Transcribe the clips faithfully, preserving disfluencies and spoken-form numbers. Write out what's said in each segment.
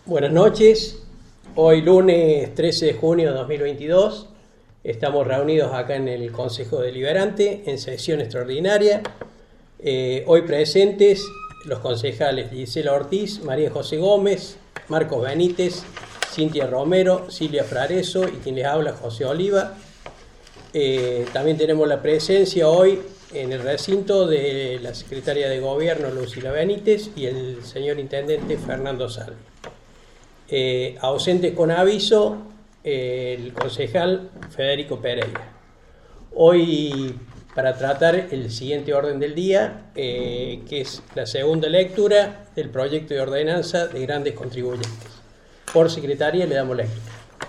Buenas noches. Hoy lunes trece de junio de dos mil veintidós estamos reunidos acá en el Consejo Deliberante en sesión extraordinaria. Eh, hoy presentes los concejales Gisela Ortiz, María José Gómez, Marcos Benítez, Cintia Romero, Silvia Frareso y quien les habla José Oliva. Eh, también tenemos la presencia hoy en el recinto de la secretaria de Gobierno Lucila Benítez y el señor intendente Fernando Salvi. Eh, ausente con aviso eh, el concejal Federico Pereira. Hoy, para tratar el siguiente orden del día, eh, que es la segunda lectura del proyecto de ordenanza de grandes contribuyentes. Por secretaria le damos lectura.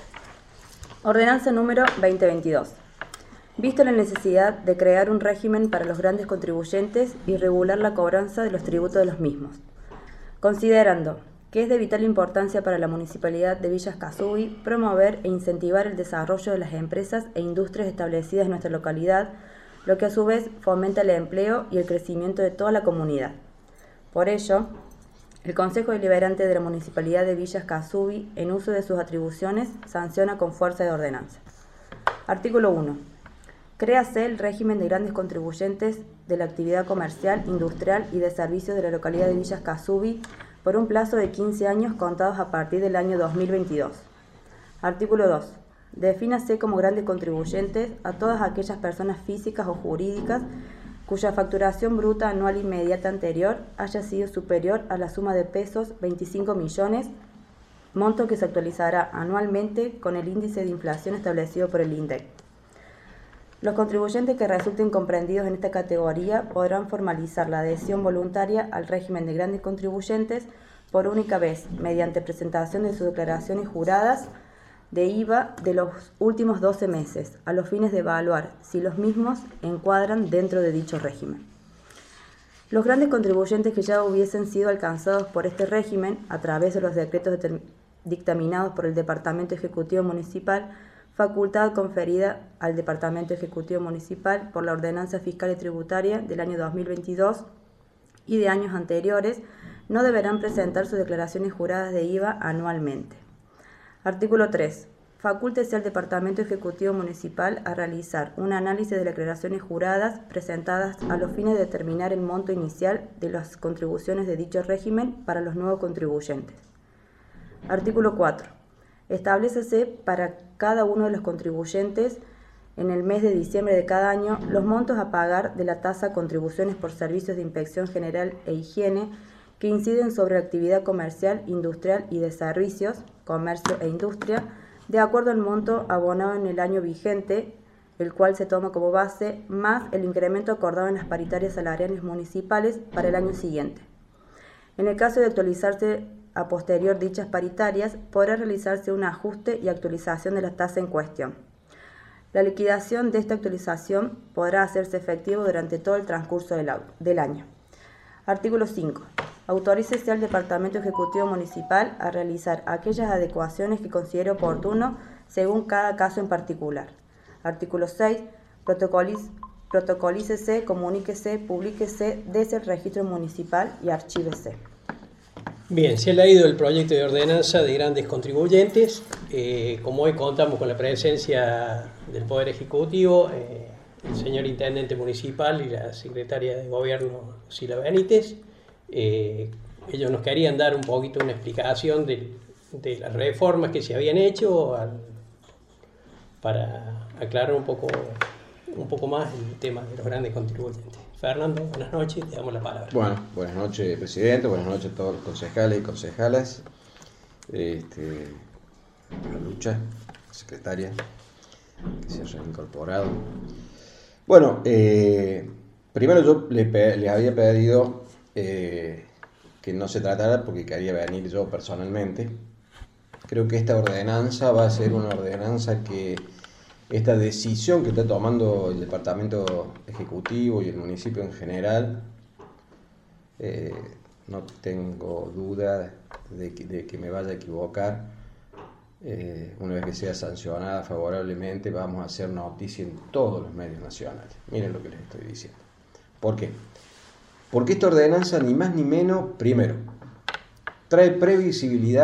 Ordenanza número veinte veintidós. Visto la necesidad de crear un régimen para los grandes contribuyentes y regular la cobranza de los tributos de los mismos, considerando que es de vital importancia para la Municipalidad de Villa Escazubí promover e incentivar el desarrollo de las empresas e industrias establecidas en nuestra localidad, lo que a su vez fomenta el empleo y el crecimiento de toda la comunidad. Por ello, el Consejo Deliberante de la Municipalidad de Villa Escazubí, en uso de sus atribuciones, sanciona con fuerza de ordenanza. Artículo uno. Créase el régimen de grandes contribuyentes de la actividad comercial, industrial y de servicios de la localidad de Villa Escazubí por un plazo de quince años contados a partir del año dos mil veintidós. Artículo dos. Defínase como grandes contribuyentes a todas aquellas personas físicas o jurídicas cuya facturación bruta anual inmediata anterior haya sido superior a la suma de pesos veinticinco millones, monto que se actualizará anualmente con el índice de inflación establecido por el INDEC. Los contribuyentes que resulten comprendidos en esta categoría podrán formalizar la adhesión voluntaria al régimen de grandes contribuyentes por única vez, mediante presentación de sus declaraciones juradas de I V A de los últimos doce meses, a los fines de evaluar si los mismos encuadran dentro de dicho régimen. Los grandes contribuyentes que ya hubiesen sido alcanzados por este régimen, a través de los decretos dictaminados por el Departamento Ejecutivo Municipal, facultad conferida al Departamento Ejecutivo Municipal por la Ordenanza Fiscal y Tributaria del año dos mil veintidós y de años anteriores, no deberán presentar sus declaraciones juradas de I V A anualmente. Artículo tres. Facúltese al Departamento Ejecutivo Municipal a realizar un análisis de declaraciones juradas presentadas a los fines de determinar el monto inicial de las contribuciones de dicho régimen para los nuevos contribuyentes. Artículo cuatro. Establécese para cada uno de los contribuyentes en el mes de diciembre de cada año los montos a pagar de la tasa contribuciones por servicios de inspección general e higiene que inciden sobre la actividad comercial, industrial y de servicios, comercio e industria, de acuerdo al monto abonado en el año vigente, el cual se toma como base, más el incremento acordado en las paritarias salariales municipales para el año siguiente. En el caso de actualizarse a posterior dichas paritarias, podrá realizarse un ajuste y actualización de la tasa en cuestión. La liquidación de esta actualización podrá hacerse efectivo durante todo el transcurso del, del año. Artículo cinco. Autorícese al Departamento Ejecutivo Municipal a realizar aquellas adecuaciones que considere oportuno según cada caso en particular. Artículo seis. Protocoliz, protocolícese, comuníquese, publíquese desde el registro municipal y archívese. Bien, se ha leído el proyecto de ordenanza de grandes contribuyentes. Eh, como hoy contamos con la presencia del Poder Ejecutivo, eh, el señor Intendente Municipal y la Secretaria de Gobierno, Lucila Benítez, eh, ellos nos querían dar un poquito una explicación de, de las reformas que se habían hecho al, para aclarar un poco, un poco más el tema de los grandes contribuyentes. Fernando, buenas noches, te damos la palabra. Bueno, buenas noches, presidente, buenas noches a todos los concejales y concejalas, este, la lucha, secretaria, que se hayan incorporado. Bueno, eh, primero yo le, le había pedido eh, que no se tratara porque quería venir yo personalmente. Creo que esta ordenanza va a ser una ordenanza que esta decisión que está tomando el Departamento Ejecutivo y el municipio en general, eh, no tengo duda de que, de que me vaya a equivocar. Eh, una vez que sea sancionada favorablemente, vamos a hacer noticia en todos los medios nacionales. Miren lo que les estoy diciendo. ¿Por qué? Porque esta ordenanza, ni más ni menos, primero, trae previsibilidad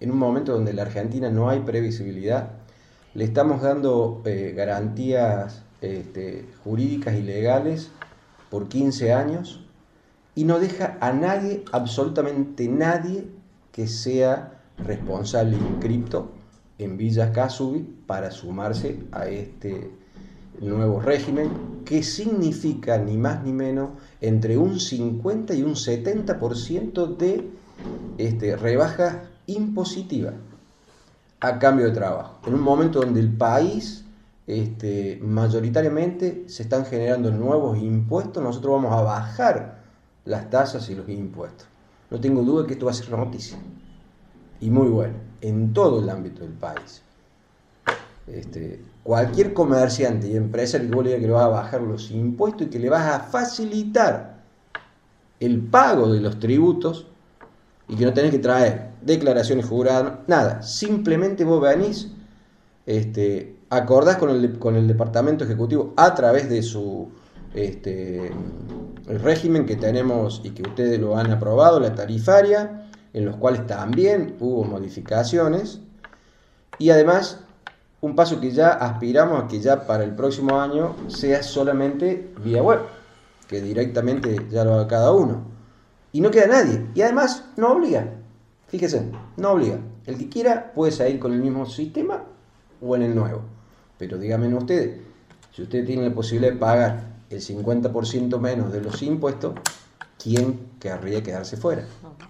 en un momento donde en la Argentina no hay previsibilidad, le estamos dando eh, garantías este, jurídicas y legales por quince años y no deja a nadie, absolutamente nadie, que sea responsable inscripto en Villa Casubi para sumarse a este nuevo régimen, que significa ni más ni menos entre un cincuenta y un setenta por ciento de este, rebaja impositiva a cambio de trabajo, en un momento donde el país este, mayoritariamente se están generando nuevos impuestos. Nosotros vamos a bajar las tasas y los impuestos. No tengo duda que esto va a ser noticia, y muy bueno, en todo el ámbito del país. Este, cualquier comerciante y empresario que vos le digas que le vas a bajar los impuestos y que le vas a facilitar el pago de los tributos y que no tenés que traer declaraciones juradas, nada, simplemente vos venís, este, acordás con el, con el departamento ejecutivo a través de su este, el régimen que tenemos y que ustedes lo han aprobado, la tarifaria, en los cuales también hubo modificaciones, y además un paso que ya aspiramos a que ya para el próximo año sea solamente vía web, que directamente ya lo haga cada uno, y no queda nadie, y además no obliga, fíjese, no obliga, el que quiera puede salir con el mismo sistema o en el nuevo, pero díganme ustedes, si ustedes tienen la posibilidad de pagar el cincuenta por ciento menos de los impuestos, ¿quién querría quedarse fuera?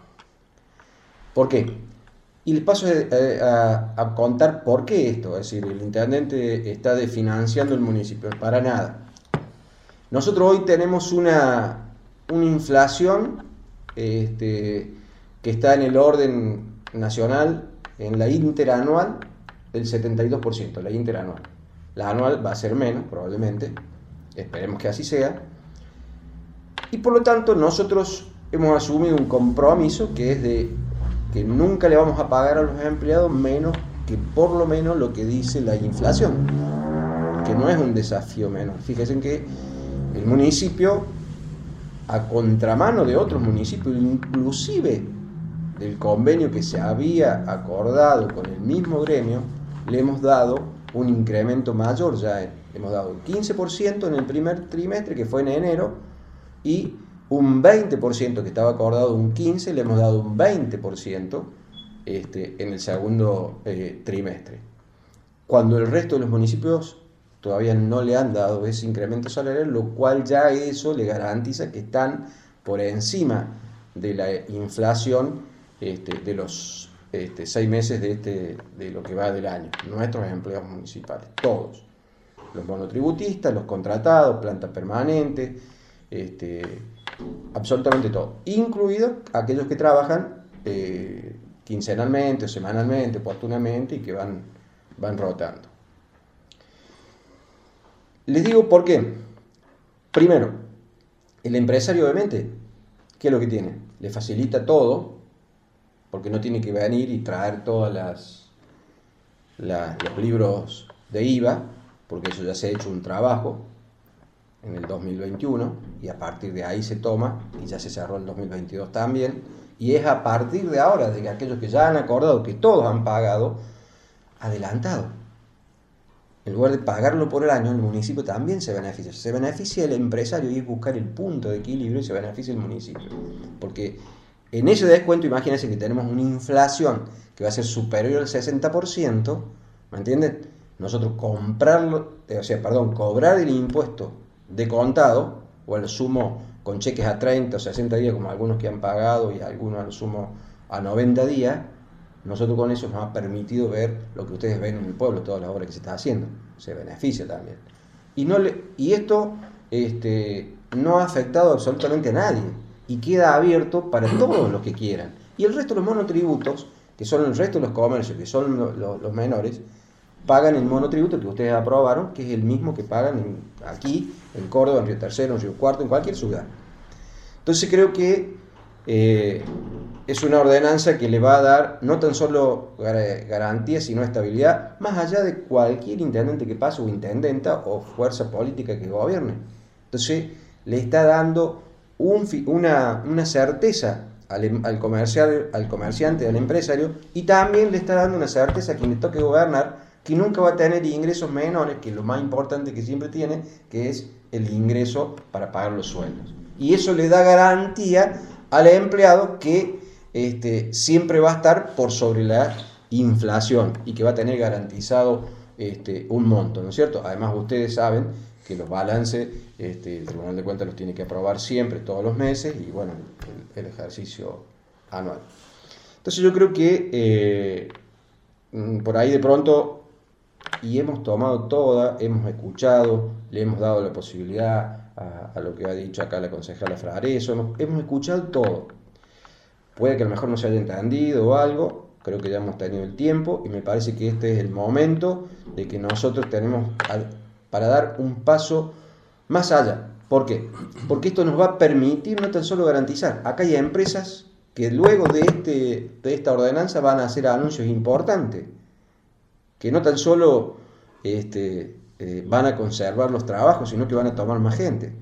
¿Por qué? Y les paso a, a, a contar por qué esto. Es decir, el intendente está desfinanciando el municipio. Para nada. Nosotros hoy tenemos una, una inflación este, que está en el orden nacional, en la interanual, del setenta y dos por ciento, la interanual. La anual va a ser menos, probablemente. Esperemos que así sea. Y por lo tanto, nosotros hemos asumido un compromiso que es de que nunca le vamos a pagar a los empleados menos que por lo menos lo que dice la inflación, que no es un desafío menor. Fíjense que el municipio, a contramano de otros municipios, inclusive del convenio que se había acordado con el mismo gremio, le hemos dado un incremento mayor. Ya hemos dado un quince por ciento en el primer trimestre, que fue en enero, y un veinte por ciento que estaba acordado, un quince por ciento, le hemos dado un veinte por ciento este, en el segundo eh, trimestre. Cuando el resto de los municipios todavía no le han dado ese incremento salarial, lo cual ya eso le garantiza que están por encima de la inflación este, de los este, seis meses de, este, de lo que va del año. Nuestros empleados municipales, todos. Los monotributistas, los contratados, planta permanente, este, absolutamente todo, incluidos aquellos que trabajan eh, quincenalmente o semanalmente, oportunamente, y que van, van rotando. Les digo por qué. Primero, el empresario, obviamente, ¿qué es lo que tiene? Le facilita todo, porque no tiene que venir y traer todos las, la, los libros de I V A, porque eso ya se ha hecho un trabajo en el dos mil veintiuno, y a partir de ahí se toma, y ya se cerró el dos mil veintidós también, y es a partir de ahora, de que aquellos que ya han acordado, que todos han pagado, adelantado. En lugar de pagarlo por el año, el municipio también se beneficia. Se beneficia el empresario, y es buscar el punto de equilibrio, y se beneficia el municipio. Porque en ese descuento, imagínense que tenemos una inflación que va a ser superior al sesenta por ciento, ¿me entienden? Nosotros comprarlo, o sea, perdón, cobrar el impuesto de contado, o al sumo con cheques a treinta o sesenta días, como algunos que han pagado, y algunos al sumo a noventa días, nosotros con eso nos ha permitido ver lo que ustedes ven en el pueblo, todas las obras que se está haciendo, se beneficia también. Y, no le, y esto este, no ha afectado absolutamente a nadie, y queda abierto para todos los que quieran. Y el resto de los monotributos, que son el resto de los comercios, que son lo, lo, los menores, pagan el monotributo que ustedes aprobaron, que es el mismo que pagan en, aquí, en Córdoba, en Río Tercero, en Río Cuarto, en cualquier ciudad. Entonces creo que eh, es una ordenanza que le va a dar no tan solo gar- garantía, sino estabilidad, más allá de cualquier intendente que pase, o intendenta, o fuerza política que gobierne. Entonces le está dando un, una, una certeza al, al, comercial, al comerciante, al empresario, y también le está dando una certeza a quien le toque gobernar, que nunca va a tener ingresos menores, que es lo más importante que siempre tiene, que es el ingreso para pagar los sueldos. Y eso le da garantía al empleado que este, siempre va a estar por sobre la inflación y que va a tener garantizado este, un monto, ¿no es cierto? Además, ustedes saben que los balances, este, el Tribunal de Cuentas los tiene que aprobar siempre, todos los meses, y bueno, el, el ejercicio anual. Entonces yo creo que eh, por ahí de pronto, y hemos tomado toda, hemos escuchado, le hemos dado la posibilidad a, a lo que ha dicho acá la concejala Frareso, hemos, hemos escuchado todo. Puede que a lo mejor no se haya entendido o algo, creo que ya hemos tenido el tiempo, y me parece que este es el momento de que nosotros tenemos a, para dar un paso más allá. ¿Por qué? Porque esto nos va a permitir no tan solo garantizar, acá hay empresas que luego de, este, de esta ordenanza van a hacer anuncios importantes, que no tan solo este, eh, van a conservar los trabajos, sino que van a tomar más gente.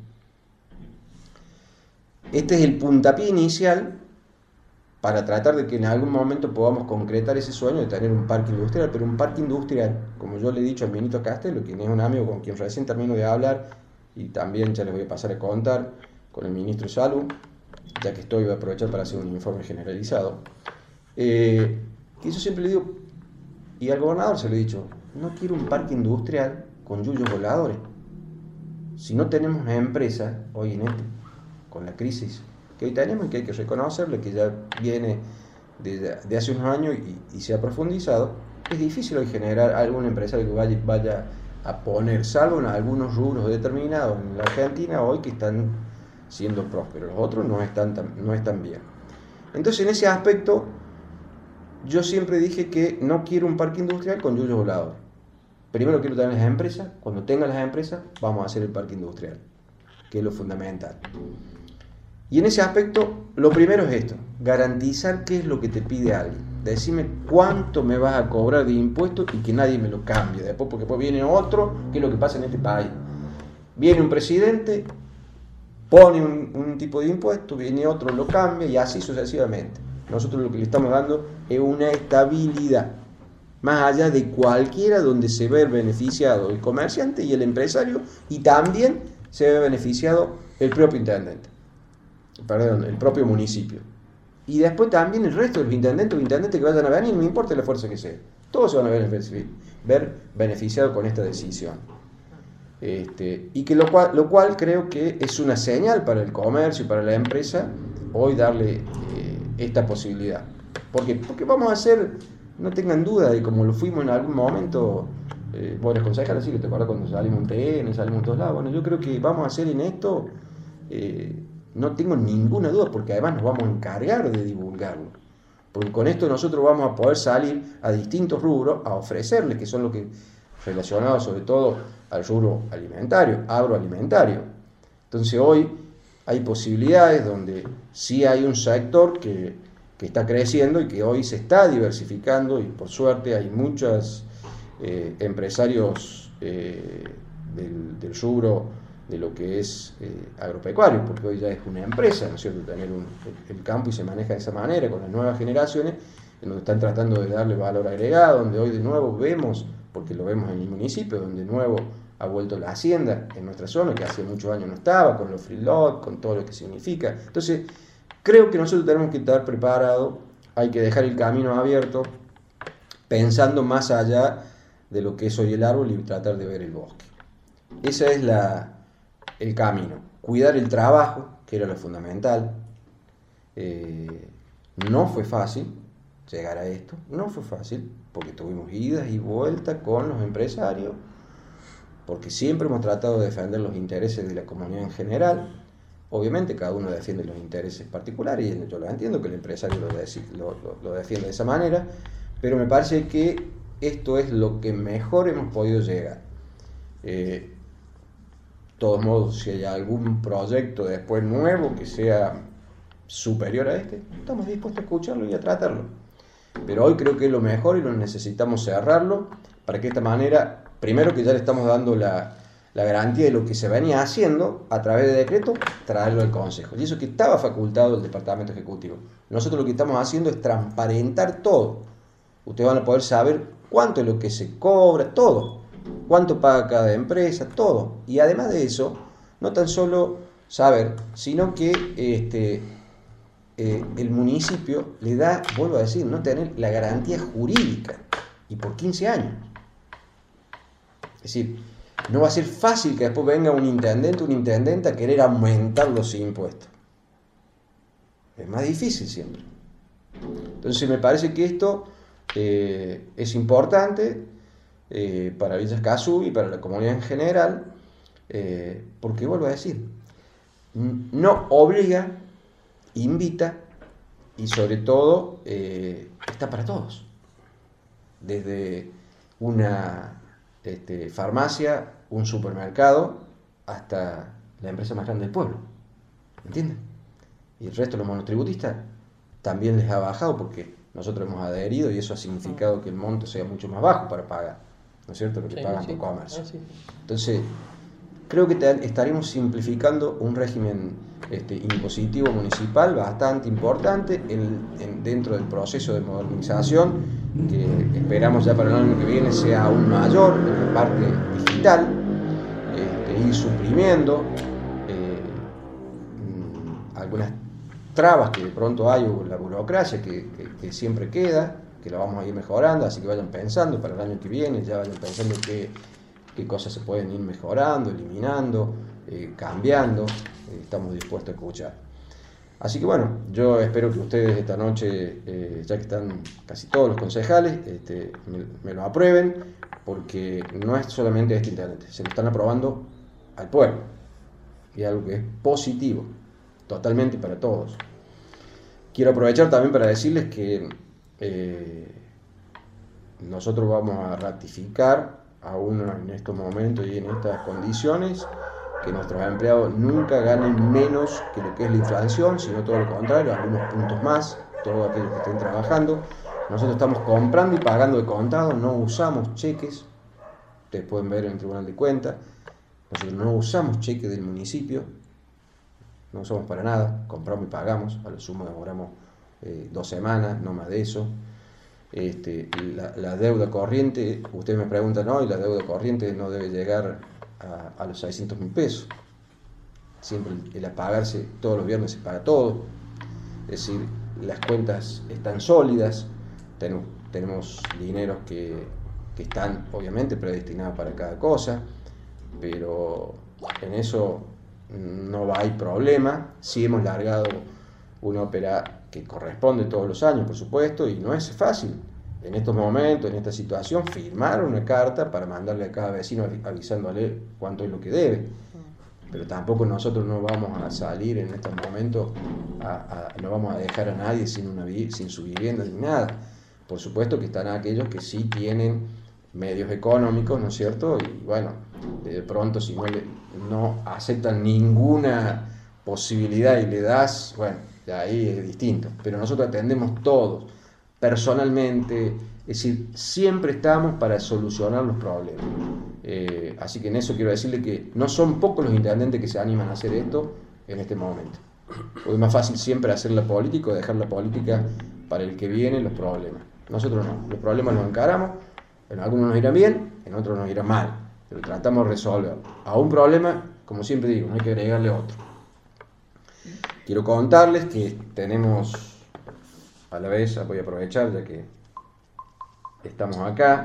Este es el puntapié inicial para tratar de que en algún momento podamos concretar ese sueño de tener un parque industrial, pero un parque industrial, como yo le he dicho al ministro Castelo, quien es un amigo con quien recién termino de hablar, y también ya les voy a pasar a contar con el ministro de Salud, ya que estoy, voy a aprovechar para hacer un informe generalizado, eh, que yo siempre le digo, y al gobernador se lo he dicho, no quiero un parque industrial con yuyos voladores. Si no tenemos empresas hoy en este, con la crisis que hoy tenemos y que hay que reconocerle, que ya viene de, de hace unos años y, y se ha profundizado, es difícil hoy generar algún empresario que vaya, vaya a poner, salvo en algunos rubros determinados en la Argentina hoy que están siendo prósperos, los otros no están, no están bien. Entonces, en ese aspecto, yo siempre dije que no quiero un parque industrial con yuyos voladores. Primero quiero tener las empresas, cuando tenga las empresas, vamos a hacer el parque industrial, que es lo fundamental. Y en ese aspecto, lo primero es esto, garantizar qué es lo que te pide alguien. Decime cuánto me vas a cobrar de impuestos y que nadie me lo cambie. Después, porque después viene otro, que es lo que pasa en este país. Viene un presidente, pone un, un tipo de impuesto, viene otro, lo cambia y así sucesivamente. Nosotros lo que le estamos dando es una estabilidad, más allá de cualquiera donde se ve beneficiado el comerciante y el empresario, y también se ve beneficiado el propio intendente. Perdón, el propio municipio. Y después también el resto de los intendentes o intendentes que vayan a venir, no importa la fuerza que sea. Todos se van a ver, ver beneficiados con esta decisión. Este, y que lo cual, lo cual creo que es una señal para el comercio y para la empresa hoy darle eh, esta posibilidad. ¿Por qué? Porque vamos a hacer, no tengan duda de como lo fuimos en algún momento, eh, bueno, concejales, sí que te acuerdas cuando salimos en T N, salimos en todos lados. Bueno, yo creo que vamos a hacer en esto... Eh, no tengo ninguna duda, porque además nos vamos a encargar de divulgarlo. Porque con esto nosotros vamos a poder salir a distintos rubros a ofrecerles, que son los que relacionados sobre todo al rubro alimentario, agroalimentario. Entonces hoy hay posibilidades donde sí hay un sector que, que está creciendo y que hoy se está diversificando, y por suerte hay muchos eh, empresarios eh, del, del rubro de lo que es eh, agropecuario, porque hoy ya es una empresa, ¿no es cierto?, tener un, el, el campo, y se maneja de esa manera con las nuevas generaciones, en donde están tratando de darle valor agregado, donde hoy de nuevo vemos, porque lo vemos en el municipio, donde de nuevo ha vuelto la hacienda en nuestra zona, que hace muchos años no estaba, con los free lot, con todo lo que significa. Entonces, creo que nosotros tenemos que estar preparados, hay que dejar el camino abierto, pensando más allá de lo que es hoy el árbol y tratar de ver el bosque. Esa es la... el camino, cuidar el trabajo, que era lo fundamental. Eh, no fue fácil llegar a esto, no fue fácil, porque tuvimos idas y vueltas con los empresarios, porque siempre hemos tratado de defender los intereses de la comunidad en general. Obviamente cada uno defiende los intereses particulares, y yo lo entiendo que el empresario lo, de, lo, lo, lo defiende de esa manera, pero me parece que esto es lo que mejor hemos podido llegar. Eh, De todos modos, si hay algún proyecto después nuevo que sea superior a este, estamos dispuestos a escucharlo y a tratarlo. Pero hoy creo que es lo mejor y lo necesitamos cerrarlo para que de esta manera, primero que ya le estamos dando la, la garantía de lo que se venía haciendo a través de decreto, traerlo al Consejo. Y eso que estaba facultado el Departamento Ejecutivo. Nosotros lo que estamos haciendo es transparentar todo. Ustedes van a poder saber cuánto es lo que se cobra, todo. Cuánto paga cada empresa, todo. Y además de eso, no tan solo saber, sino que este, eh, el municipio le da, vuelvo a decir, no tener la garantía jurídica. Y por quince años. Es decir, no va a ser fácil que después venga un intendente o una intendente a querer aumentar los impuestos. Es más difícil siempre. Entonces me parece que esto eh, es importante eh, para Villa Escazú y para la comunidad en general, eh, porque vuelvo a decir, no obliga, invita y sobre todo eh, está para todos. Desde una este, farmacia, un supermercado, hasta la empresa más grande del pueblo. ¿Entienden? Y el resto de los monotributistas también les ha bajado porque nosotros hemos adherido y eso ha significado que el monto sea mucho más bajo para pagar, ¿no es cierto? Lo que sí, pagan sí. por comercio. Ah, sí. Entonces, creo que te, estaremos simplificando un régimen este, impositivo municipal bastante importante en, en, dentro del proceso de modernización que esperamos ya para el año que viene sea aún mayor en la parte digital, este, ir suprimiendo eh, algunas trabas que de pronto hay o la burocracia que, que, que siempre queda, que la vamos a ir mejorando, así que vayan pensando para el año que viene, ya vayan pensando qué, qué cosas se pueden ir mejorando, eliminando, eh, cambiando, eh, estamos dispuestos a escuchar. Así que bueno, yo espero que ustedes esta noche, eh, ya que están casi todos los concejales, este, me, me lo aprueben, porque no es solamente este intendente, se lo están aprobando al pueblo, y algo que es positivo, totalmente para todos. Quiero aprovechar también para decirles que eh, nosotros vamos a ratificar aún en estos momentos y en estas condiciones que nuestros empleados nunca ganen menos que lo que es la inflación, sino todo lo contrario, algunos puntos más, todos aquellos que estén trabajando. Nosotros estamos comprando y pagando de contado, no usamos cheques, ustedes pueden ver en el Tribunal de Cuentas, nosotros no usamos cheques del municipio, no usamos para nada, compramos y pagamos, a lo sumo demoramos eh, dos semanas, no más de eso. Este, la, la deuda corriente, ustedes me preguntan, no, y la deuda corriente no debe llegar a, a los seiscientos mil pesos. Siempre el, el apagarse todos los viernes se paga todo, es decir, las cuentas están sólidas, tenemos, tenemos dineros que, que están obviamente predestinados para cada cosa, pero en eso no hay problema. Sí hemos largado una ópera que corresponde todos los años, por supuesto, y no es fácil en estos momentos, en esta situación, firmar una carta para mandarle a cada vecino avisándole cuánto es lo que debe. Pero tampoco nosotros no vamos a salir en estos momentos, a, a, no vamos a dejar a nadie sin, una, sin su vivienda ni nada. Por supuesto que están aquellos que sí tienen medios económicos, ¿no es cierto? Y bueno, de pronto si no, le, no aceptan ninguna posibilidad y le das, bueno, de ahí es distinto. Pero nosotros atendemos todos, personalmente, es decir, siempre estamos para solucionar los problemas. Eh, así que en eso quiero decirle que no son pocos los intendentes que se animan a hacer esto en este momento. Porque es más fácil siempre hacer la política o dejar la política para el que viene los problemas. Nosotros no, los problemas los encaramos, en algunos nos irán bien, en otros nos irán mal, pero tratamos de resolverlo. A un problema, como siempre digo, no hay que agregarle otro. Quiero contarles que tenemos, a la vez, voy a aprovechar ya que estamos acá,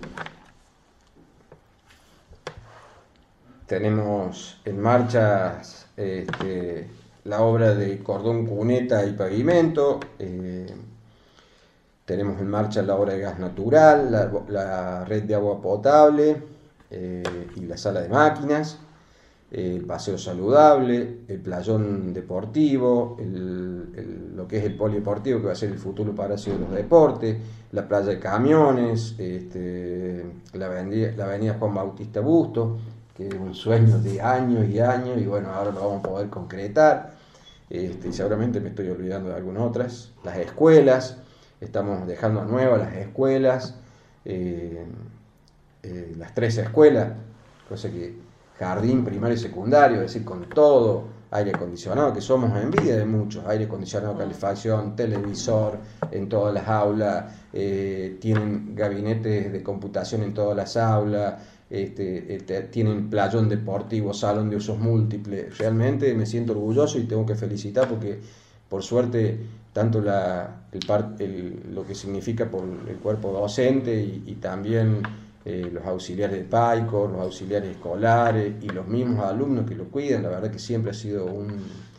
tenemos en marcha este, la obra de cordón, cuneta y pavimento, eh, tenemos en marcha la obra de gas natural, la, la red de agua potable eh, y la sala de máquinas, el paseo saludable, el playón deportivo, el, el, lo que es el polideportivo que va a ser el futuro Palacio de los Deportes, la playa de camiones, este, la, avenida, la avenida Juan Bautista Busto, que es un sueño de años y años, y bueno, ahora lo vamos a poder concretar. Este, seguramente me estoy olvidando de algunas otras. Las escuelas, estamos dejando a nuevas las escuelas, eh, eh, las tres escuelas, cosa que jardín primario y secundario, es decir, con todo, aire acondicionado, que somos envidia de muchos, aire acondicionado, calefacción, televisor en todas las aulas, eh, tienen gabinetes de computación en todas las aulas, este, este, tienen playón deportivo, salón de usos múltiples. Realmente me siento orgulloso y tengo que felicitar porque por suerte tanto la, el par, el, lo que significa por el cuerpo docente y, y también eh, los auxiliares de PAICO, los auxiliares escolares y los mismos alumnos que lo cuidan, la verdad que siempre ha sido un,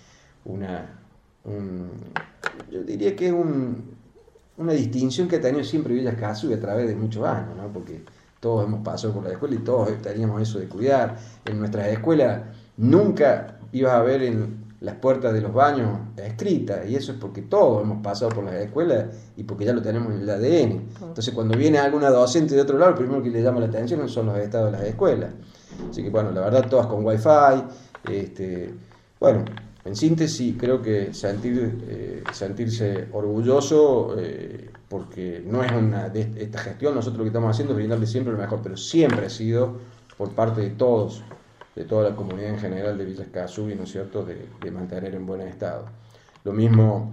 una, un, yo diría que es un, una distinción que ha tenido siempre Villa Escazú a través de muchos años, ¿no? Porque todos hemos pasado por la escuela y todos teníamos eso de cuidar. En nuestras escuelas nunca ibas a ver en las puertas de los baños escritas, y eso es porque todos hemos pasado por las escuelas y porque ya lo tenemos en el A D N. Entonces cuando viene alguna docente de otro lado, lo primero que le llama la atención son los estados de las escuelas. Así que bueno, la verdad todas con wifi, este, bueno, en síntesis creo que sentir, eh, sentirse orgulloso, eh, porque no es una de esta gestión, nosotros lo que estamos haciendo es brindarle siempre lo mejor, pero siempre ha sido por parte de todos, de toda la comunidad en general de Villa Escazú, ¿no es cierto?, de, de mantener en buen estado. Lo mismo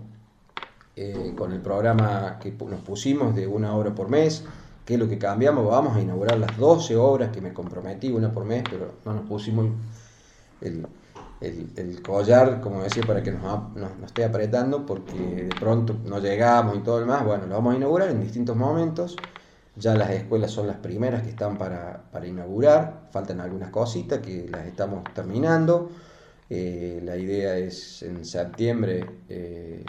eh, con el programa que nos pusimos de una obra por mes, que es lo que cambiamos, vamos a inaugurar las doce obras que me comprometí, una por mes, pero no nos pusimos el, el, el collar, como decía, para que nos, nos, nos esté apretando, porque de pronto no llegamos y todo lo demás. Bueno, lo vamos a inaugurar en distintos momentos. Ya las escuelas son las primeras que están para, para inaugurar, faltan algunas cositas que las estamos terminando. Eh, la idea es en septiembre eh,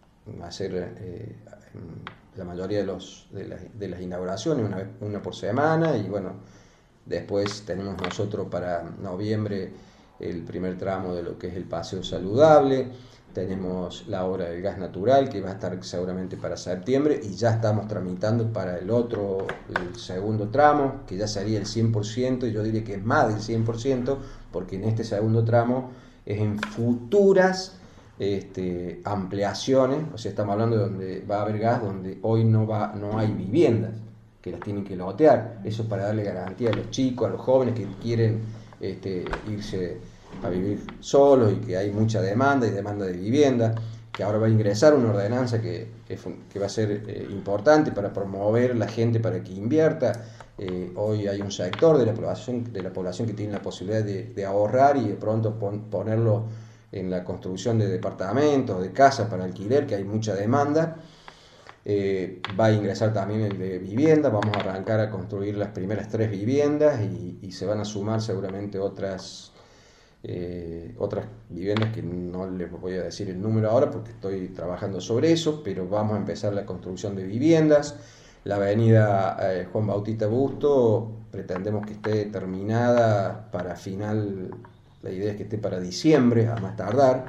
hacer eh, la mayoría de, los, de, las, de las inauguraciones, una, una por semana, y bueno, después tenemos nosotros para noviembre el primer tramo de lo que es el paseo saludable. Tenemos la obra del gas natural que va a estar seguramente para septiembre, y ya estamos tramitando para el otro, el segundo tramo, que ya sería el cien por ciento, y yo diría que es más del cien por ciento, porque en este segundo tramo es en futuras este, ampliaciones, o sea, estamos hablando de donde va a haber gas, donde hoy no, va, no hay viviendas, que las tienen que lotear. Eso es para darle garantía a los chicos, a los jóvenes que quieren este, irse a vivir solos y que hay mucha demanda y demanda de vivienda, que ahora va a ingresar una ordenanza que, que, que va a ser eh, importante para promover la gente para que invierta. Eh, hoy hay un sector de la población, de la población que tiene la posibilidad de, de ahorrar y de pronto pon, ponerlo en la construcción de departamentos, de casas para alquiler, que hay mucha demanda. Eh, va a ingresar también el de vivienda, vamos a arrancar a construir las primeras tres viviendas y, y se van a sumar seguramente otras Eh, otras viviendas que no les voy a decir el número ahora porque estoy trabajando sobre eso, pero vamos a empezar la construcción de viviendas. La avenida eh, Juan Bautista Busto pretendemos que esté terminada para final, la idea es que esté para diciembre a más tardar.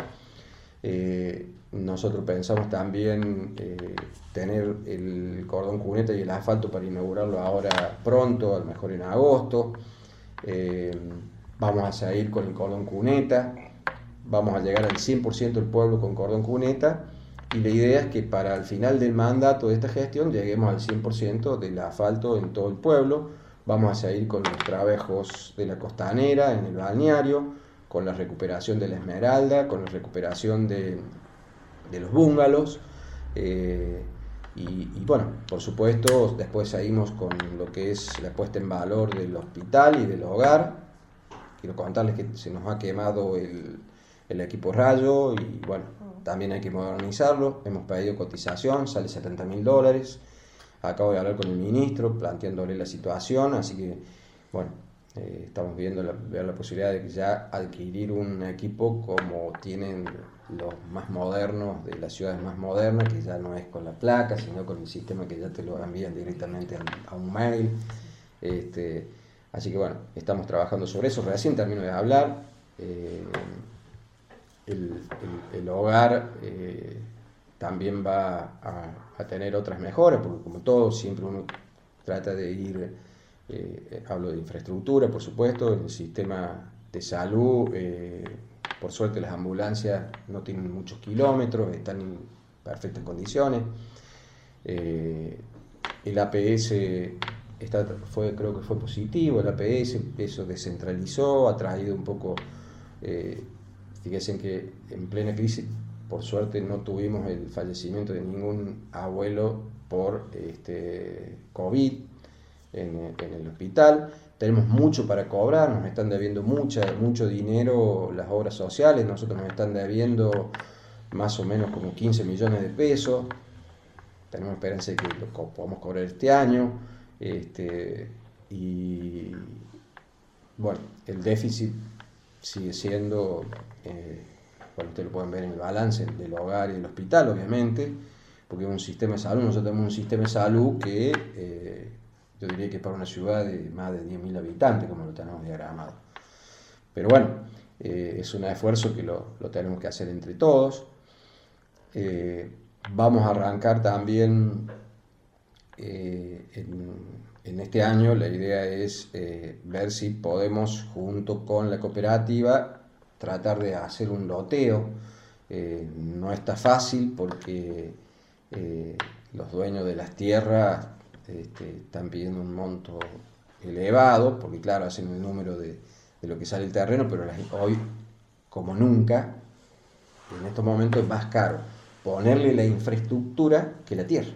Eh, nosotros pensamos también eh, tener el cordón cuneta y el asfalto para inaugurarlo ahora pronto, a lo mejor en agosto. Eh, Vamos a seguir con el cordón cuneta, vamos a llegar al cien por ciento del pueblo con cordón cuneta, y la idea es que para el final del mandato de esta gestión lleguemos al cien por ciento del asfalto en todo el pueblo. Vamos a seguir con los trabajos de la costanera en el balneario, con la recuperación de la Esmeralda, con la recuperación de, de los búngalos, eh, y, y bueno, por supuesto después seguimos con lo que es la puesta en valor del hospital y del hogar. Quiero contarles que se nos ha quemado el, el equipo Rayo y bueno, también hay que modernizarlo. Hemos pedido cotización, sale setenta mil dólares. Acabo de hablar con el ministro planteándole la situación, así que bueno, eh, estamos viendo la, ver la posibilidad de ya adquirir un equipo como tienen los más modernos de las ciudades más modernas, que ya no es con la placa, sino con el sistema que ya te lo envían directamente a, a un mail. Este, Así que bueno, estamos trabajando sobre eso. Recién termino de hablar. Eh, el, el, el hogar eh, también va a, a tener otras mejoras, porque como todo, siempre uno trata de ir, eh, hablo de infraestructura, por supuesto, el sistema de salud, eh, por suerte las ambulancias no tienen muchos kilómetros, están en perfectas condiciones. Eh, el A P S está, fue, creo que fue positivo el A P S, eso descentralizó, ha traído un poco, eh, fíjense que en plena crisis, por suerte no tuvimos el fallecimiento de ningún abuelo por este, COVID en, en el hospital. Tenemos mucho para cobrar, nos están debiendo mucha, mucho dinero las obras sociales, nosotros nos están debiendo más o menos como quince millones de pesos. Tenemos esperanza de que lo podamos cobrar este año. Este, y bueno, el déficit sigue siendo, eh, bueno, ustedes lo pueden ver en el balance del hogar y del hospital, obviamente, porque es un sistema de salud, nosotros tenemos un sistema de salud que eh, yo diría que para una ciudad de más de diez mil habitantes, como lo tenemos diagramado. Pero bueno, eh, es un esfuerzo que lo, lo tenemos que hacer entre todos. Eh, vamos a arrancar también eh, en, en este año, la idea es eh, ver si podemos junto con la cooperativa tratar de hacer un loteo. Eh, no está fácil porque eh, los dueños de las tierras este, están pidiendo un monto elevado, porque claro, hacen el número de, de lo que sale el terreno, pero las, hoy, como nunca, en estos momentos es más caro ponerle la infraestructura que la tierra.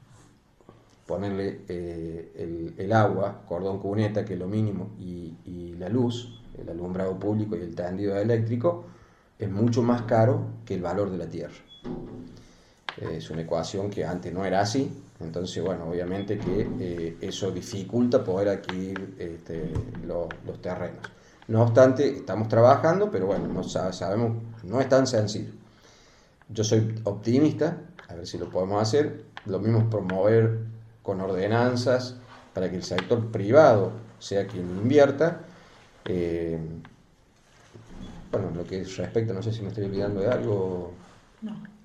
Ponerle eh, el, el agua, cordón cuneta, que es lo mínimo, y, y la luz, el alumbrado público y el tendido eléctrico, es mucho más caro que el valor de la tierra. Eh, es una ecuación que antes no era así, entonces, bueno, obviamente que eh, eso dificulta poder adquirir este, lo, los terrenos. No obstante, estamos trabajando, pero bueno, no sabemos, no es tan sencillo. Yo soy optimista, a ver si lo podemos hacer. Lo mismo es promover con ordenanzas para que el sector privado sea quien invierta. Eh, bueno, lo que respecta, no sé si me estoy olvidando de algo. No.